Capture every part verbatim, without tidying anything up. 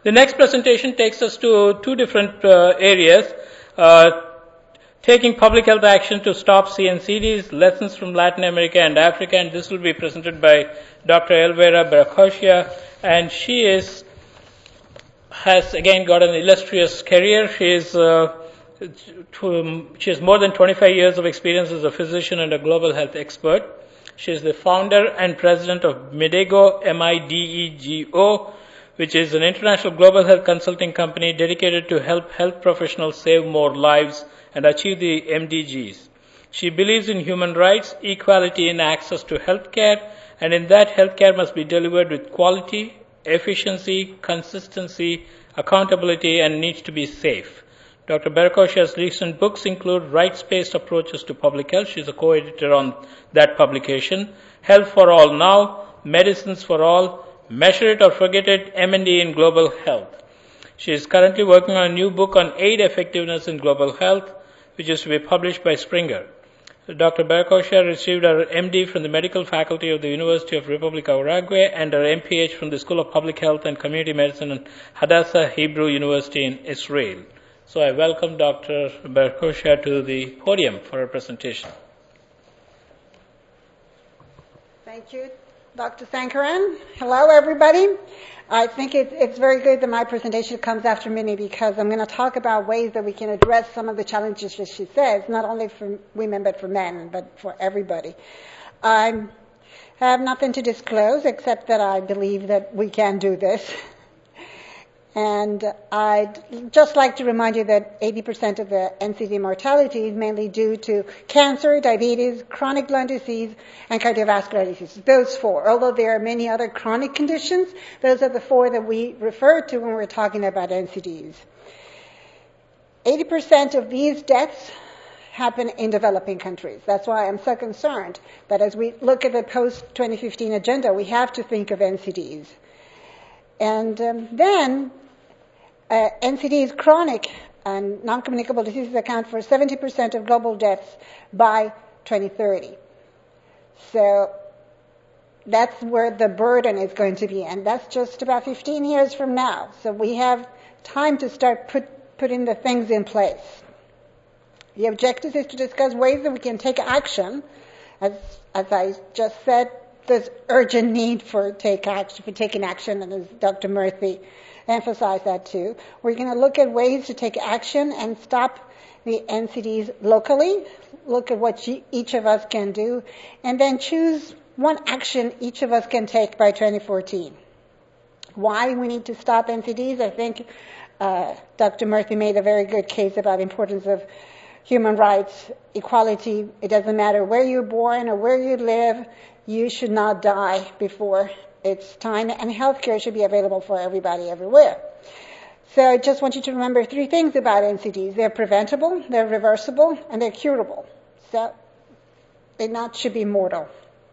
The next presentation takes us to two different uh, areas. Uh, taking public health action to stop C N C Ds, lessons from Latin America and Africa, and this will be presented by Doctor Elvira Barracochea, and she is has again got an illustrious career. She is uh, to, she has more than twenty-five years of experience as a physician and a global health expert. She is the founder and president of Midego, M I D E G O, which is an international global health consulting company dedicated to help health professionals save more lives and achieve the M D Gs. She believes in human rights, equality in access to health care, and in that health care must be delivered with quality, efficiency, consistency, accountability, and needs to be safe. Doctor Barracochea's recent books include Rights-Based Approaches to Public Health. She's a co-editor on that publication. Health for All Now, Medicines for All, Measure It or Forget It, M and E in Global Health. She is currently working on a new book on aid effectiveness in global health, which is to be published by Springer. Doctor Barracochea received her M D from the Medical Faculty of the University of Republic of Uruguay and her M P H from the School of Public Health and Community Medicine at Hadassah Hebrew University in Israel. So I welcome Doctor Barracochea to the podium for her presentation. Thank you, Doctor Sankaran. Hello, everybody. I think it's, it's very good that my presentation comes after Minnie because I'm going to talk about ways that we can address some of the challenges that she says, not only for women but for men, but for everybody. I have nothing to disclose except that I believe that we can do this. And I'd just like to remind you that eighty percent of the N C D mortality is mainly due to cancer, diabetes, chronic lung disease, and cardiovascular disease. Those four. Although there are many other chronic conditions, those are the four that we refer to when we're talking about N C Ds. eighty percent of these deaths happen in developing countries. That's why I'm so concerned that as we look at the post twenty fifteen agenda, we have to think of N C Ds. And um, then Uh, N C Ds, chronic and non-communicable diseases, account for seventy percent of global deaths by twenty thirty. So that's where the burden is going to be, and that's just about fifteen years from now. So we have time to start put, putting the things in place. The objective is to discuss ways that we can take action. As, as I just said, there's urgent need for take action, for taking action, and as Doctor Murthy emphasize that too. We're going to look at ways to take action and stop the N C Ds locally, look at what each of us can do, and then choose one action each of us can take by twenty fourteen. Why we need to stop N C Ds? I think uh, Doctor Murthy made a very good case about the importance of human rights, equality. It doesn't matter where you're born or where you live, you should not die before it's time, and healthcare should be available for everybody everywhere. So I just want you to remember three things about N C Ds. They're preventable, they're reversible, and they're curable. So they not should be mortal.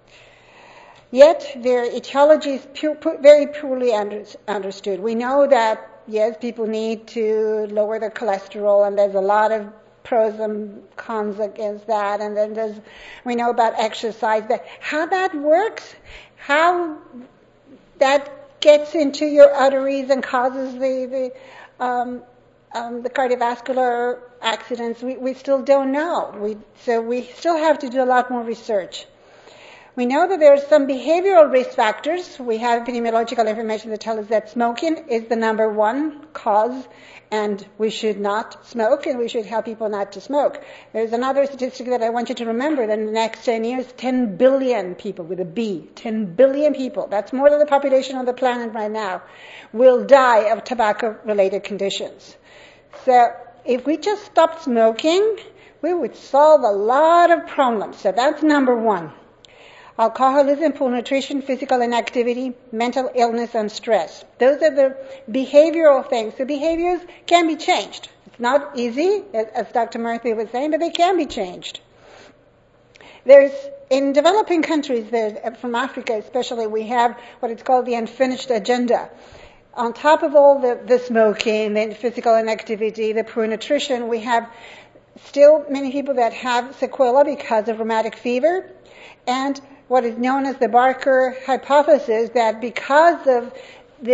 Yet their etiology is pu- very poorly under- understood. We know that, yes, people need to lower their cholesterol, and there's a lot of pros and cons against that, and then there's, we know about exercise, but how that works, how that gets into your arteries and causes the the, um, um, the cardiovascular accidents, we, we still don't know. We, so we still have to do a lot more research. We know that there are some behavioral risk factors. We have epidemiological information that tells us that smoking is the number one cause, and we should not smoke, and we should help people not to smoke. There's another statistic that I want you to remember, that in the next ten years, ten billion people, with a B, ten billion people, that's more than the population on the planet right now, will die of tobacco-related conditions. So if we just stopped smoking, we would solve a lot of problems. So that's number one. Alcoholism, poor nutrition, physical inactivity, mental illness, and stress. Those are the behavioral things. The behaviors can be changed. It's not easy, as Doctor Murthy was saying, but they can be changed. There's, in developing countries, from Africa especially, we have what is called the unfinished agenda. On top of all the, the smoking, the physical inactivity, the poor nutrition, we have still many people that have sequelae because of rheumatic fever, and what is known as the Barker hypothesis, that because of the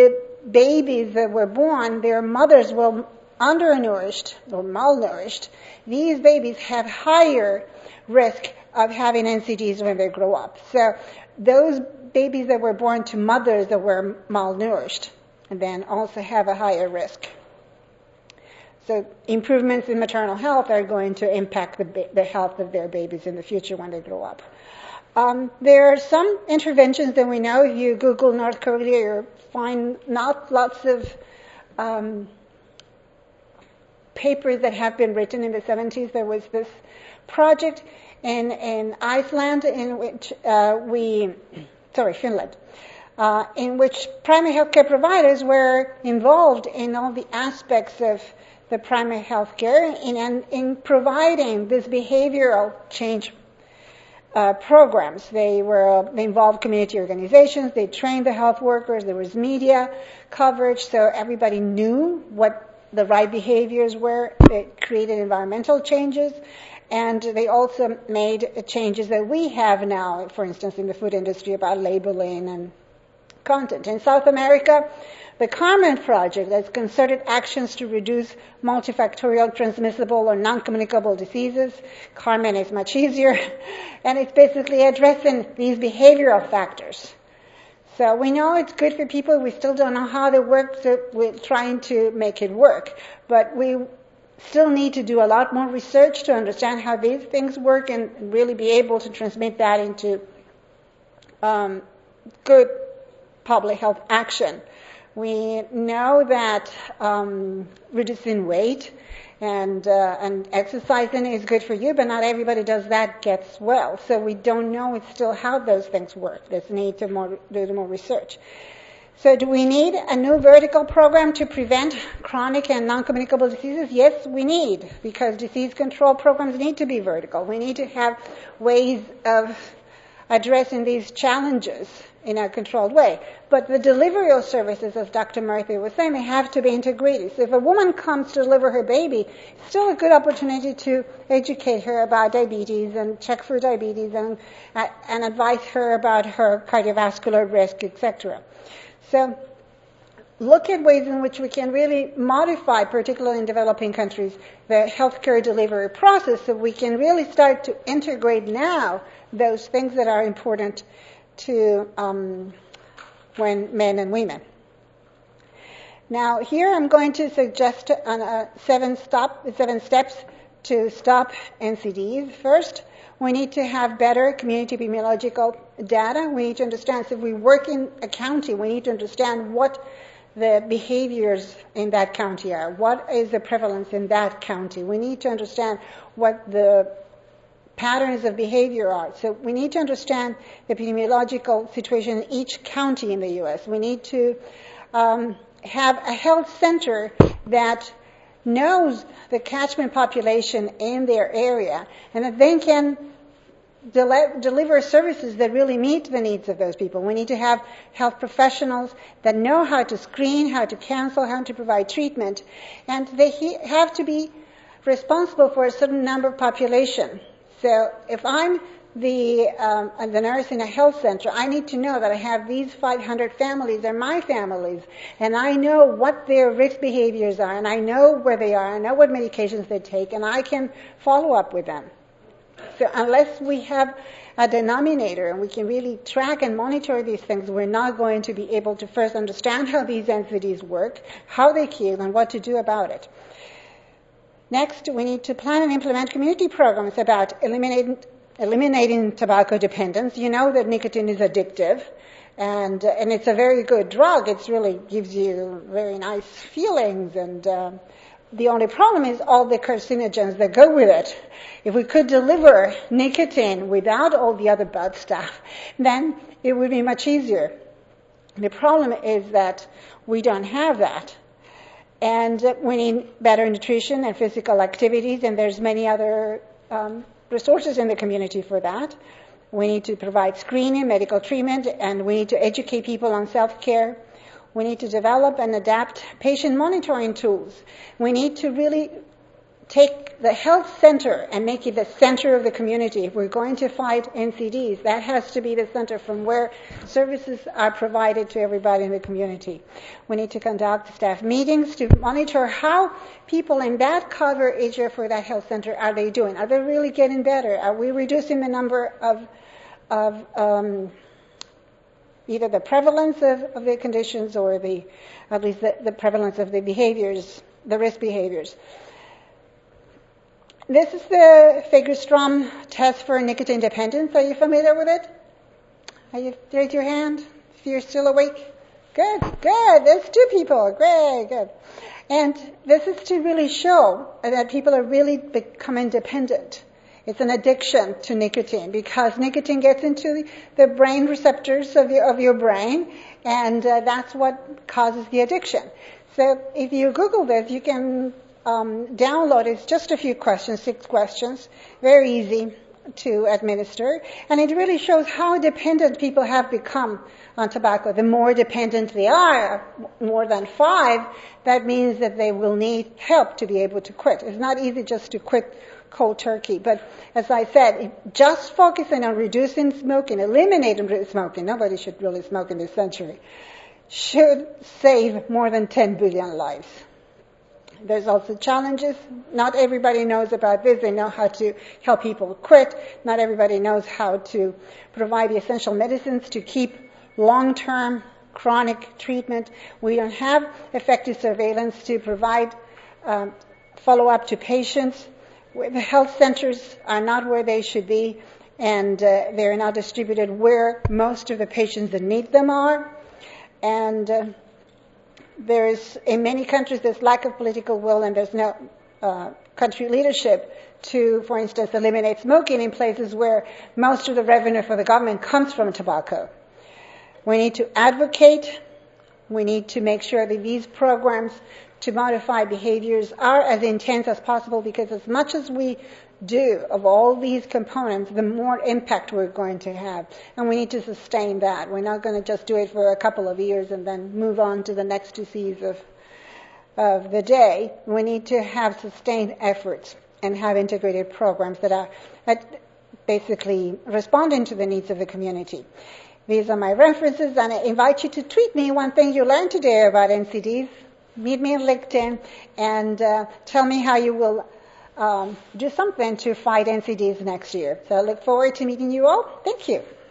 babies that were born, their mothers were undernourished or malnourished, these babies have higher risk of having N C Ds when they grow up. So those babies that were born to mothers that were malnourished and then also have a higher risk. So improvements in maternal health are going to impact the, ba- the health of their babies in the future when they grow up. Um, there are some interventions that we know. If you Google North Korea, you'll find not lots of um, papers that have been written. In the seventies, there was this project in, in Iceland in which uh, we, sorry, Finland, uh, in which primary healthcare providers were involved in all the aspects of the primary health care in, in, in providing this behavioral change uh, programs. They were they involved community organizations, they trained the health workers, there was media coverage, so everybody knew what the right behaviors were. It created environmental changes, and they also made changes that we have now, for instance, in the food industry about labeling and content. In South America, the Carmen Project, that's concerted actions to reduce multifactorial transmissible or non-communicable diseases. Carmen is much easier, and it's basically addressing these behavioral factors. So we know it's good for people. We still don't know how they work, so we're trying to make it work. But we still need to do a lot more research to understand how these things work and really be able to transmit that into um, good public health action. We know that um, reducing weight and uh, and exercising is good for you, but not everybody does that gets well. So we don't know still how those things work. There's need to more, do more research. So do we need a new vertical program to prevent chronic and non-communicable diseases? Yes, we need, because disease control programs need to be vertical. We need to have ways of addressing these challenges in a controlled way. But the delivery of services, as Doctor Murthy was saying, they have to be integrated. So if a woman comes to deliver her baby, it's still a good opportunity to educate her about diabetes and check for diabetes and, uh, and advise her about her cardiovascular risk, et cetera. So look at ways in which we can really modify, particularly in developing countries, the healthcare delivery process so we can really start to integrate now those things that are important to um, when men and women. Now, here I'm going to suggest uh, seven, stop, seven steps to stop N C Ds. First, we need to have better community epidemiological data. We need to understand, so if we work in a county, we need to understand what the behaviors in that county are. What is the prevalence in that county? We need to understand what the patterns of behavior are. So we need to understand the epidemiological situation in each county in the U S. We need to um, have a health center that knows the catchment population in their area and that they can del- deliver services that really meet the needs of those people. We need to have health professionals that know how to screen, how to cancel, how to provide treatment, and they he- have to be responsible for a certain number of population. So if I'm the um, the nurse in a health center, I need to know that I have these five hundred families. They're my families. And I know what their risk behaviors are, and I know where they are, I know what medications they take, and I can follow up with them. So unless we have a denominator and we can really track and monitor these things, we're not going to be able to first understand how these N C Ds work, how they kill, and what to do about it. Next, we need to plan and implement community programs about eliminating, eliminating tobacco dependence. You know that nicotine is addictive, and uh, and it's a very good drug. It really gives you very nice feelings, and uh, the only problem is all the carcinogens that go with it. If we could deliver nicotine without all the other bad stuff, then it would be much easier. The problem is that we don't have that. And we need better nutrition and physical activities, and there's many other um, resources in the community for that. We need to provide screening, medical treatment, and we need to educate people on self-care. We need to develop and adapt patient monitoring tools. We need to really take the health center and make it the center of the community. If we're going to fight N C Ds, that has to be the center from where services are provided to everybody in the community. We need to conduct staff meetings to monitor how people in that cover area for that health center are they doing. Are they really getting better? Are we reducing the number of of um, either the prevalence of, of the conditions or the at least the, the prevalence of the behaviors, the risk behaviors? This is the Fagerstrom test for nicotine dependence. Are you familiar with it? Are you, raise your hand if you're still awake. Good, good. There's two people. Great, good. And this is to really show that people are really becoming dependent. It's an addiction to nicotine because nicotine gets into the brain receptors of your, of your brain, and uh, that's what causes the addiction. So if you Google this, you can Um, download. It's just a few questions, six questions, very easy to administer, and it really shows how dependent people have become on tobacco. The more dependent they are, more than five, that means that they will need help to be able to quit. It's not easy just to quit cold turkey, but as I said, just focusing on reducing smoking, eliminating smoking, nobody should really smoke in this century, should save more than ten billion lives. There's also challenges. Not everybody knows about this. They know how to help people quit. Not everybody knows how to provide the essential medicines to keep long-term chronic treatment. We don't have effective surveillance to provide um, follow-up to patients. The health centers are not where they should be, and uh, they're not distributed where most of the patients that need them are. And uh, There's, in many countries, there's lack of political will and there's no uh, country leadership to, for instance, eliminate smoking in places where most of the revenue for the government comes from tobacco. We need to advocate. We need to make sure that these programs to modify behaviors are as intense as possible, because as much as we do of all these components, the more impact we're going to have. And we need to sustain that. We're not going to just do it for a couple of years and then move on to the next two C's of, of the day. We need to have sustained efforts and have integrated programs that are that basically responding to the needs of the community. These are my references, and I invite you to tweet me one thing you learned today about N C Ds. Meet me on LinkedIn and uh, tell me how you will Um, do something to fight N C Ds next year. So I look forward to meeting you all. Thank you.